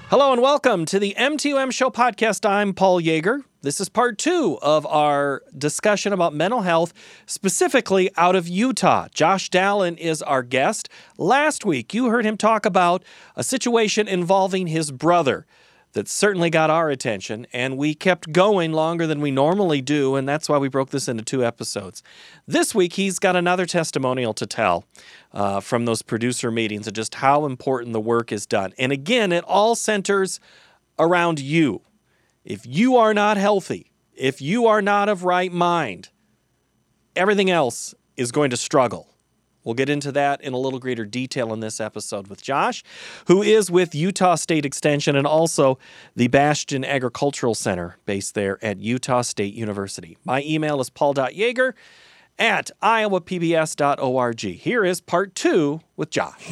Hello and welcome to the M2M Show podcast. I'm Paul Yeager. This is part 2 of our discussion about mental health, specifically out of Utah. Josh Dallin is our guest. Last week, you heard him talk about a situation involving his brother that certainly got our attention, and we kept going longer than we normally do, and that's why we broke this into 2 episodes. This week, he's got another testimonial to tell from those producer meetings and just how important the work is done. And again, it all centers around you. If you are not healthy, if you are not of right mind, everything else is going to struggle. We'll get into that in a little greater detail in this episode with Josh, who is with Utah State Extension and also the Bastion Agricultural Center based there at Utah State University. My email is paul.yeager@iowapbs.org. Here is part 2 with Josh.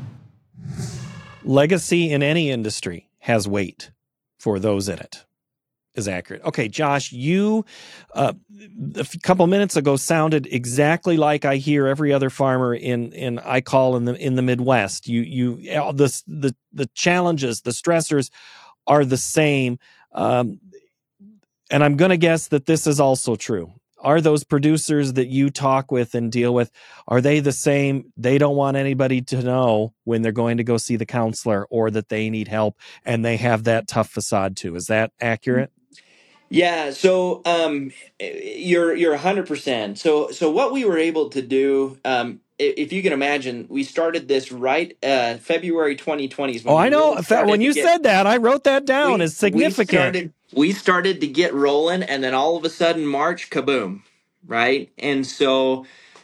Legacy in any industry has weight for those in it. Is accurate. Okay, Josh, you a couple minutes ago sounded exactly like I hear every other farmer in I call in the Midwest. The challenges, the stressors are the same, and I'm going to guess that this is also true. Are those producers that you talk with and deal with, are they the same? They don't want anybody to know when they're going to go see the counselor or that they need help, and they have that tough facade too. Is that accurate? Yeah, so you're 100%. So what we were able to do, if you can imagine, we started this right February 2020s. Oh, I know. When you said that, I wrote that down as significant. We started to get rolling, and then all of a sudden, March, kaboom, right? And so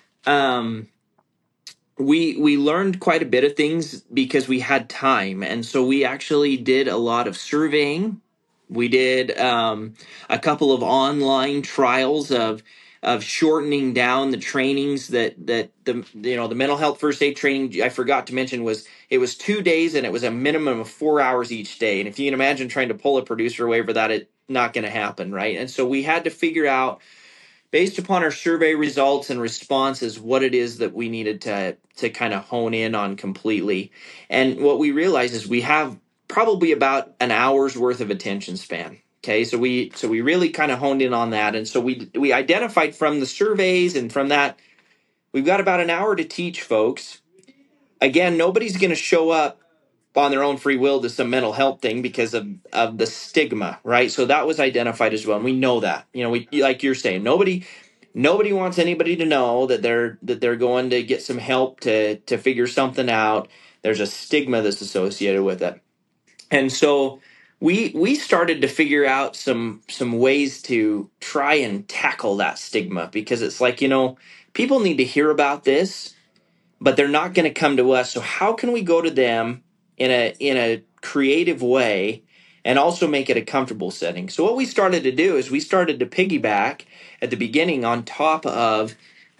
we learned quite a bit of things because we had time, and so we actually did a lot of surveying. We did a couple of online trials of shortening down the trainings that the mental health first aid training I forgot to mention was 2 days, and it was a minimum of 4 hours each day. And if you can imagine trying to pull a producer away for that, it's not going to happen, right? And so we had to figure out, based upon our survey results and responses, what it is that we needed to kind of hone in on completely. And what we realized is we have probably about an hour's worth of attention span. Okay, so we really kind of honed in on that. And so we identified from the surveys and from that, we've got about an hour to teach folks. Again, nobody's going to show up on their own free will to some mental health thing because of the stigma, right? So that was identified as well, and we know that. We, like you're saying, nobody wants anybody to know that they're going to get some help to figure something out. There's a stigma that's associated with it. And so we started to figure out some ways to try and tackle that stigma, because it's like, people need to hear about this, but they're not going to come to us. So how can we go to them in a creative way and also make it a comfortable setting? So what we started to do is we started to piggyback at the beginning on top of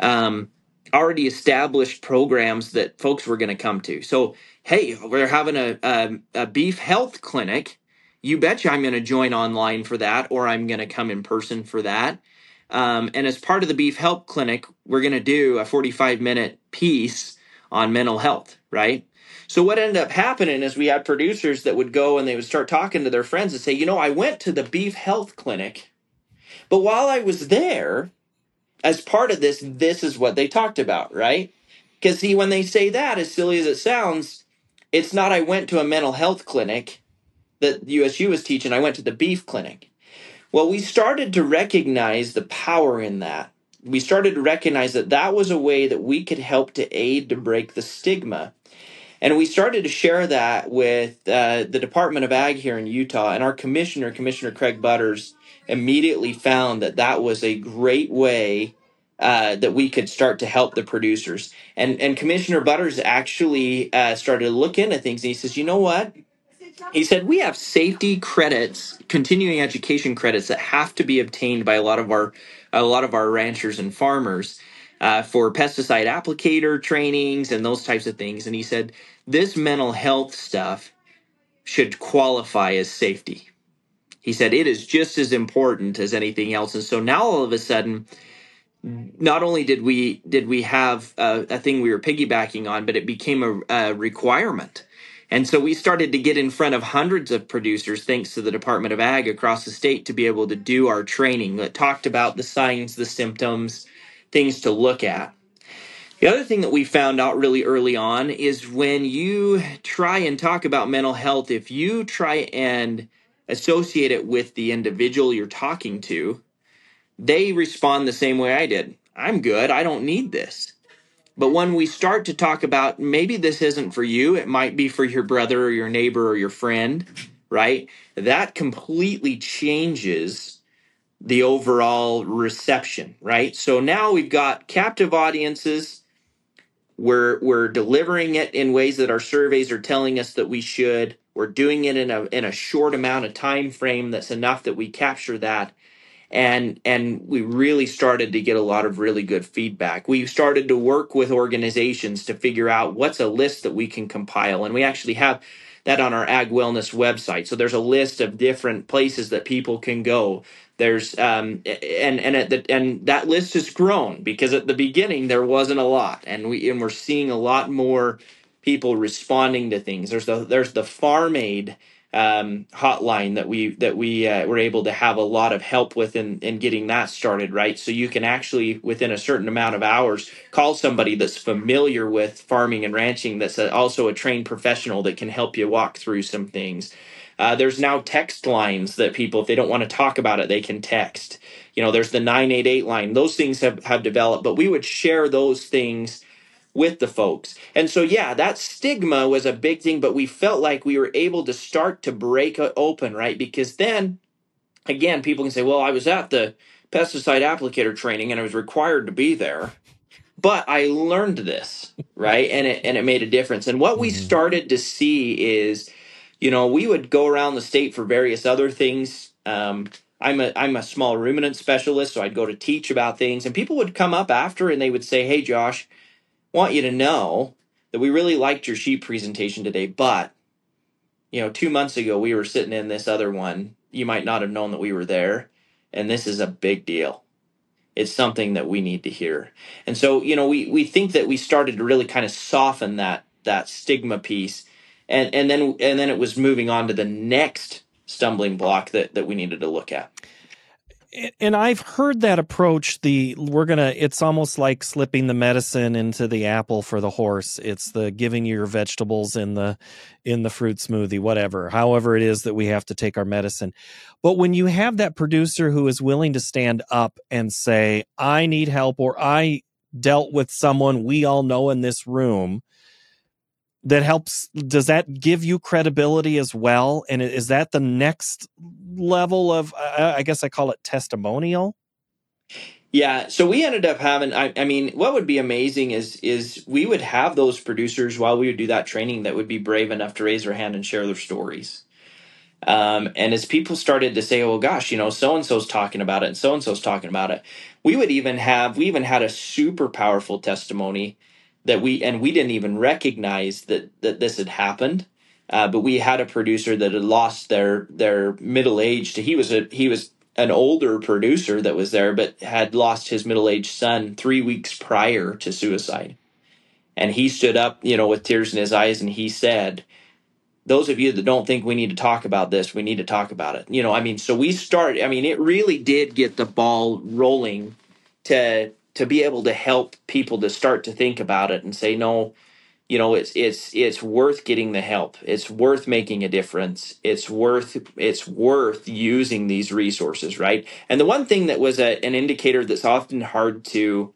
already established programs that folks were going to come to. So, hey, we're having a beef health clinic. You betcha I'm going to join online for that, or I'm going to come in person for that. And as part of the beef health clinic, we're going to do a 45-minute piece on mental health, right? So what ended up happening is we had producers that would go and they would start talking to their friends and say, I went to the beef health clinic, but while I was there, as part of this is what they talked about, right? Because see, when they say that, as silly as it sounds, it's not I went to a mental health clinic that USU was teaching, I went to the beef clinic. Well, we started to recognize the power in that. We started to recognize that was a way that we could help to aid to break the stigma. And we started to share that with the Department of Ag here in Utah. And our Commissioner Craig Butters, immediately found that was a great way that we could start to help the producers. And Commissioner Butters actually started to look into things. And he says, you know what? He said, we have safety credits, continuing education credits that have to be obtained by a lot of our ranchers and farmers for pesticide applicator trainings and those types of things. And he said, this mental health stuff should qualify as safety. He said, it is just as important as anything else. And so now all of a sudden, not only did we have a thing we were piggybacking on, but it became a requirement. And so we started to get in front of hundreds of producers, thanks to the Department of Ag across the state, to be able to do our training that talked about the signs, the symptoms, things to look at. The other thing that we found out really early on is when you try and talk about mental health, if you try and associate it with the individual you're talking to, they respond the same way I did. I'm good. I don't need this. But when we start to talk about maybe this isn't for you, it might be for your brother or your neighbor or your friend, right? That completely changes the overall reception, right? So now we've got captive audiences. We're delivering it in ways that our surveys are telling us that we should. We're doing it in a short amount of time frame that's enough that we capture that, and we really started to get a lot of really good feedback. We started to work with organizations to figure out what's a list that we can compile, and we actually have that on our Ag Wellness website. So there's a list of different places that people can go. There's and that list has grown because at the beginning there wasn't a lot, and we're seeing a lot more people responding to things. There's the Farm Aid hotline that we were able to have a lot of help with in getting that started, right? So you can actually within a certain amount of hours call somebody that's familiar with farming and ranching, that's also a trained professional that can help you walk through some things. There's now text lines that people, if they don't want to talk about it, they can text. There's the 988 line. Those things have developed, but we would share those things with the folks. And so, yeah, that stigma was a big thing, but we felt like we were able to start to break it open, right? Because then, again, people can say, well, I was at the pesticide applicator training and I was required to be there, but I learned this, right? And it made a difference. And what we started to see is, we would go around the state for various other things. I'm a small ruminant specialist, so I'd go to teach about things, and people would come up after and they would say, hey, Josh, want you to know that we really liked your sheep presentation today, but 2 months ago we were sitting in this other one. You might not have known that we were there, and this is a big deal. It's something that we need to hear. And so, we think that we started to really kind of soften that stigma piece, and then it was moving on to the next stumbling block that we needed to look at. And I've heard that approach. It's almost like slipping the medicine into the apple for the horse. It's the giving you your vegetables in the fruit smoothie, whatever, however it is that we have to take our medicine. But when you have that producer who is willing to stand up and say, I need help, or I dealt with someone we all know in this room, that helps, does that give you credibility as well? And is that the next level of, I guess I call it testimonial? Yeah, so we ended up having, I mean, what would be amazing is we would have those producers while we would do that training that would be brave enough to raise their hand and share their stories. And as people started to say, oh gosh, so-and-so's talking about it and so-and-so's talking about it, we even had a super powerful testimony that we didn't even recognize that this had happened. But we had a producer that had lost their middle-aged, he was an older producer that was there, but had lost his middle-aged son 3 weeks prior to suicide. And he stood up, with tears in his eyes, and he said, those of you that don't think we need to talk about this, we need to talk about it. So it really did get the ball rolling to be able to help people to start to think about it and say, no, it's worth getting the help. It's worth making a difference. It's worth using these resources, right? And the one thing that was an indicator that's often hard to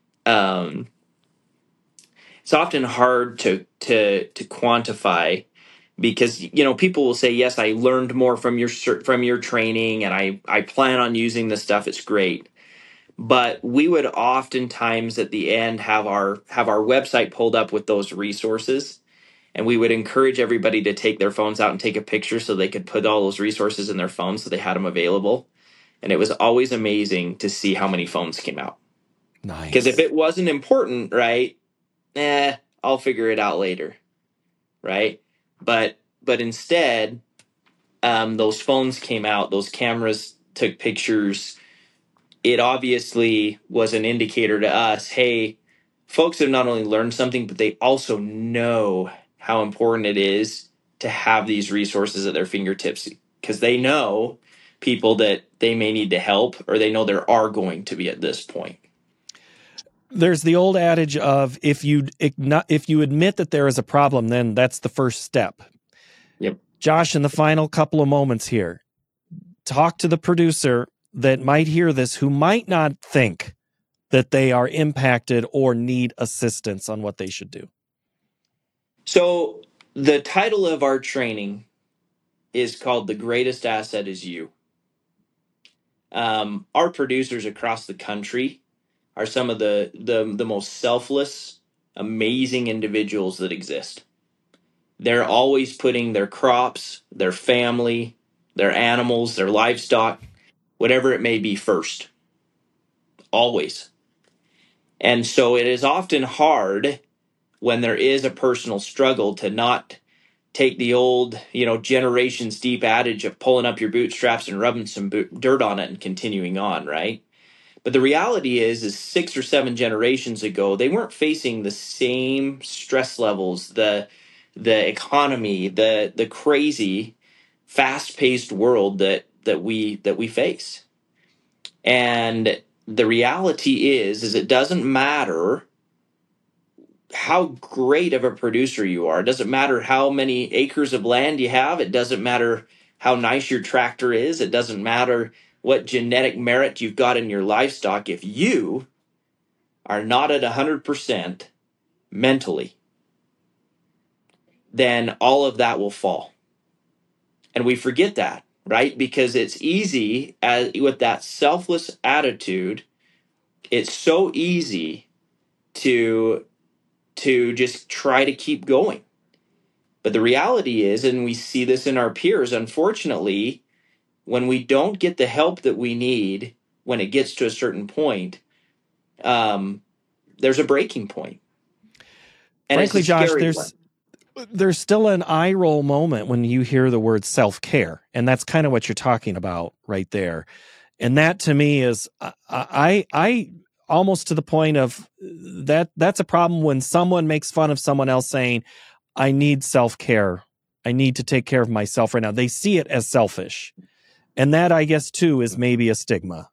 quantify, because people will say, yes, I learned more from your training, and I plan on using this stuff. It's great. But we would oftentimes at the end have our website pulled up with those resources, and we would encourage everybody to take their phones out and take a picture so they could put all those resources in their phones so they had them available. And it was always amazing to see how many phones came out. Nice. Because if it wasn't important, right, I'll figure it out later, right? But instead, those phones came out, those cameras took pictures. It obviously was an indicator to us, hey, folks have not only learned something, but they also know how important it is to have these resources at their fingertips, because they know people that they may need to help, or they know there are going to be at this point. There's the old adage of if you admit that there is a problem, then that's the first step. Yep. Josh, in the final couple of moments here, talk to the producer that might hear this who might not think that they are impacted or need assistance on what they should do. So the title of our training is called "The Greatest Asset Is You." Our producers across the country are some of the most selfless, amazing individuals that exist. They're always putting their crops, their family, their animals, their livestock, whatever it may be, first. Always. And so it is often hard when there is a personal struggle to not take the old, generations deep adage of pulling up your bootstraps and rubbing some dirt on it and continuing on, right? But the reality is 6 or 7 generations ago, they weren't facing the same stress levels, the economy, the crazy, fast-paced world that we face. And the reality is it doesn't matter how great of a producer you are. It doesn't matter how many acres of land you have. It doesn't matter how nice your tractor is. It doesn't matter what genetic merit you've got in your livestock. If you are not at 100% mentally, then all of that will fall. And we forget that, right? Because it's easy with that selfless attitude, it's so easy to just try to keep going. But the reality is, and we see this in our peers, unfortunately, when we don't get the help that we need, when it gets to a certain point, there's a breaking point. And frankly, it's a Josh, scary there's still an eye roll moment when you hear the word self-care. And that's kind of what you're talking about right there. And that to me is, I almost to the point of that's a problem when someone makes fun of someone else saying, I need self-care. I need to take care of myself right now. They see it as selfish. And that, I guess, too, is maybe a stigma.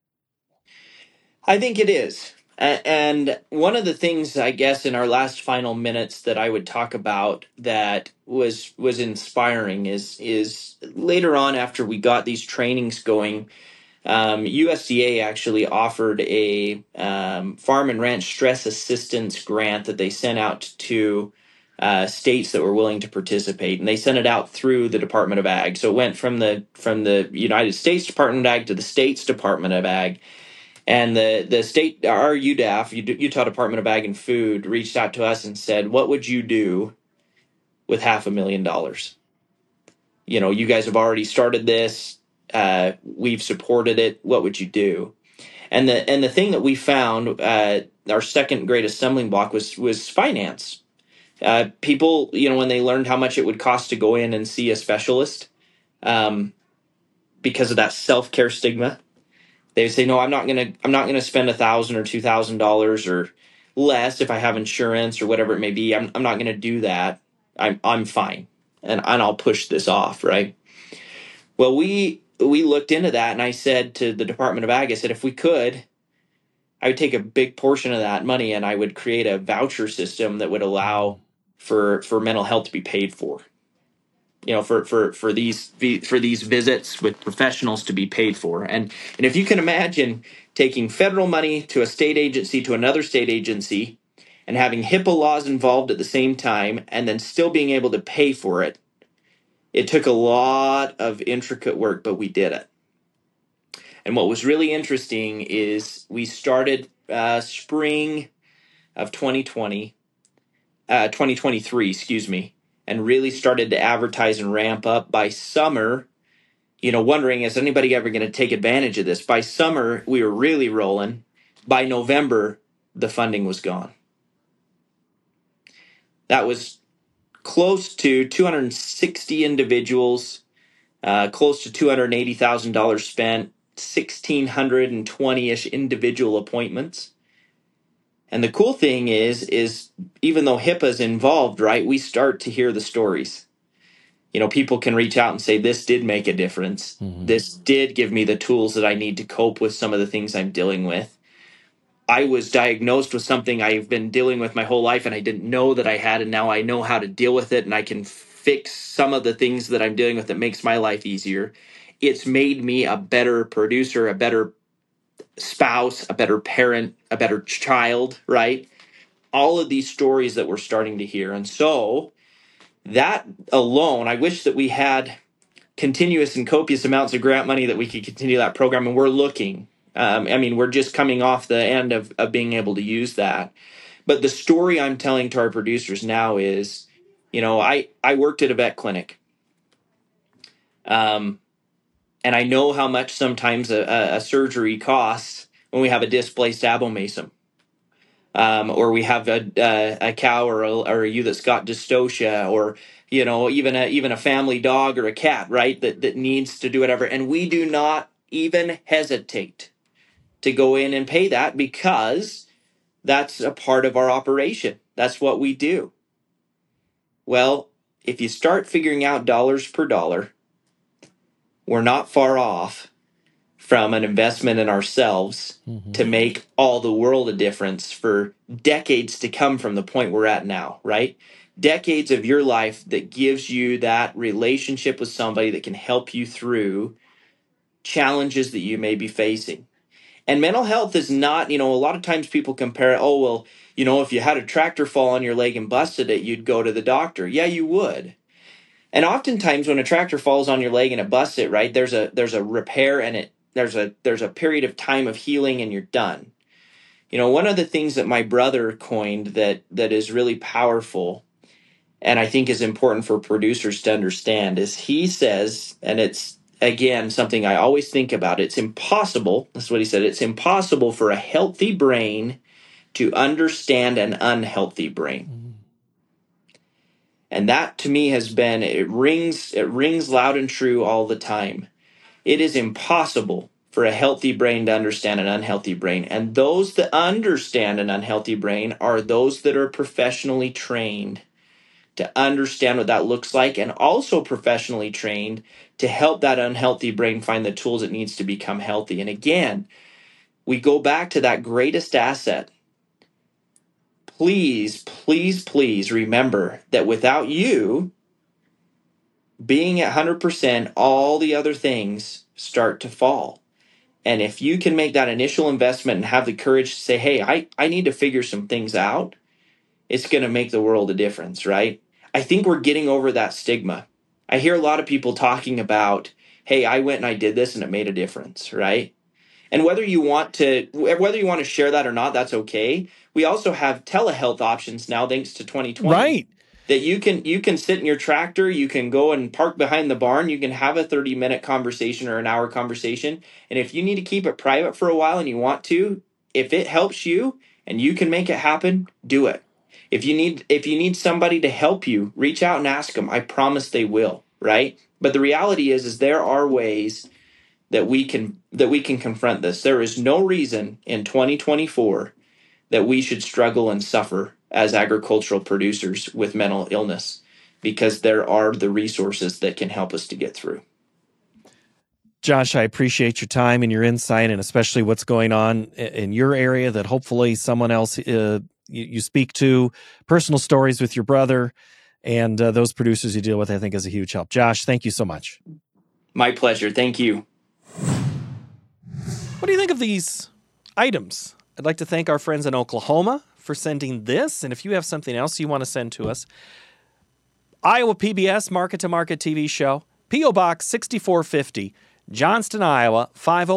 I think it is. And one of the things, I guess, in our last final minutes that I would talk about that was inspiring is later on, after we got these trainings going, USDA actually offered a farm and ranch stress assistance grant that they sent out to states that were willing to participate, and they sent it out through the Department of Ag. So it went from the United States Department of Ag to the state's Department of Ag. And the state, our UDAF, Utah Department of Ag and Food, reached out to us and said, "What would you do with $500,000? You guys have already started this. We've supported it. What would you do?" And the thing that we found, our second greatest stumbling block was finance. People, when they learned how much it would cost to go in and see a specialist, because of that self-care stigma, they would say, "No, I'm not gonna spend $1,000 or $2,000 or less if I have insurance or whatever it may be. I'm not gonna do that. I'm fine, and I'll push this off." Right. Well, we looked into that, and I said to the Department of Ag, I said, if we could, I would take a big portion of that money and I would create a voucher system that would allow for mental health to be paid for. For these visits with professionals to be paid for. And if you can imagine taking federal money to a state agency to another state agency and having HIPAA laws involved at the same time and then still being able to pay for it, it took a lot of intricate work, but we did it. And what was really interesting is we started spring of 2023, excuse me, and really started to advertise and ramp up. By summer, wondering, is anybody ever going to take advantage of this? By summer, we were really rolling. By November, the funding was gone. That was close to 260 individuals, close to $280,000 spent, 1,620-ish individual appointments. And the cool thing is even though HIPAA's involved, right, we start to hear the stories. People can reach out and say, this did make a difference. Mm-hmm. This did give me the tools that I need to cope with some of the things I'm dealing with. I was diagnosed with something I've been dealing with my whole life and I didn't know that I had, and now I know how to deal with it, and I can fix some of the things that I'm dealing with that makes my life easier. It's made me a better producer, a better spouse, a better parent, a better child, right? All of these stories that we're starting to hear. And so that alone, I wish that we had continuous and copious amounts of grant money that we could continue that program. And we're looking. We're just coming off the end of being able to use that. But the story I'm telling to our producers now is, I worked at a vet clinic. And I know how much sometimes a surgery costs when we have a displaced abomasum. Or we have a cow or a ewe that's got dystocia, or even a family dog or a cat, right, that needs to do whatever, and we do not even hesitate to go in and pay that, because that's a part of our operation. That's what we do. Well, if you start figuring out dollars per dollar, we're not far off from an investment in ourselves to make all the world a difference for decades to come from the point we're at now, right? Decades of your life that gives you that relationship with somebody that can help you through challenges that you may be facing. And mental health is not, a lot of times people compare it, if you had a tractor fall on your leg and busted it, you'd go to the doctor. Yeah, you would. And oftentimes when a tractor falls on your leg and it busts it, right, there's a repair, and there's a period of time of healing, and you're done. One of the things that my brother coined that is really powerful, and I think is important for producers to understand, is he says, and it's, again, something I always think about, it's impossible, that's what he said, it's impossible for a healthy brain to understand an unhealthy brain. Mm-hmm. And that to me has been, it rings loud and true all the time. It is impossible for a healthy brain to understand an unhealthy brain. And those that understand an unhealthy brain are those that are professionally trained to understand what that looks like, and also professionally trained to help that unhealthy brain find the tools it needs to become healthy. And again, we go back to that greatest asset. Please, please, please remember that without you being at 100%, all the other things start to fall. And if you can make that initial investment and have the courage to say, hey, I need to figure some things out, it's going to make the world a difference, right? I think we're getting over that stigma. I hear a lot of people talking about, hey, I went and I did this and it made a difference, right? And whether you want to share that or not, that's okay. We also have telehealth options now, thanks to 2020. Right. That you can sit in your tractor, you can go and park behind the barn, you can have a 30-minute conversation or an hour conversation. And if you need to keep it private for a while and you want to, if it helps you and you can make it happen, do it. If you need somebody to help you, reach out and ask them. I promise they will, right? But the reality is there are ways that we can confront this. There is no reason in 2024 that we should struggle and suffer as agricultural producers with mental illness, because there are the resources that can help us to get through. Josh, I appreciate your time and your insight, and especially what's going on in your area that hopefully someone else you speak to, personal stories with your brother, and those producers you deal with, I think, is a huge help. Josh, thank you so much. My pleasure. Thank you. What do you think of these items? I'd like to thank our friends in Oklahoma for sending this, and if you have something else you want to send to us, Iowa PBS Market to Market TV show, P.O. Box 6450, Johnston, Iowa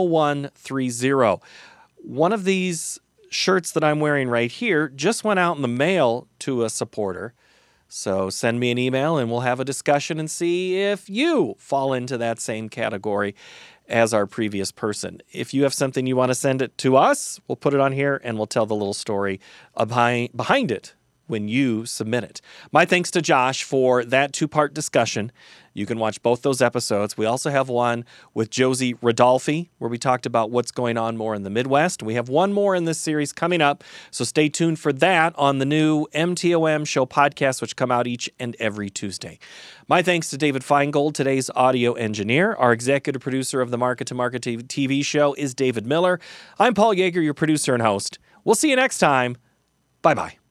50130. One of these shirts that I'm wearing right here just went out in the mail to a supporter. So send me an email and we'll have a discussion and see if you fall into that same category as our previous person. If you have something you want to send it to us, we'll put it on here and we'll tell the little story behind it when you submit it. My thanks to Josh for that 2-part discussion. You can watch both those episodes. We also have one with Josie Rodolfi, where we talked about what's going on more in the Midwest. We have one more in this series coming up, so stay tuned for that on the new MTOM Show podcast, which come out each and every Tuesday. My thanks to David Feingold, today's audio engineer. Our executive producer of the Market to Market TV show is David Miller. I'm Paul Yeager, your producer and host. We'll see you next time. Bye-bye.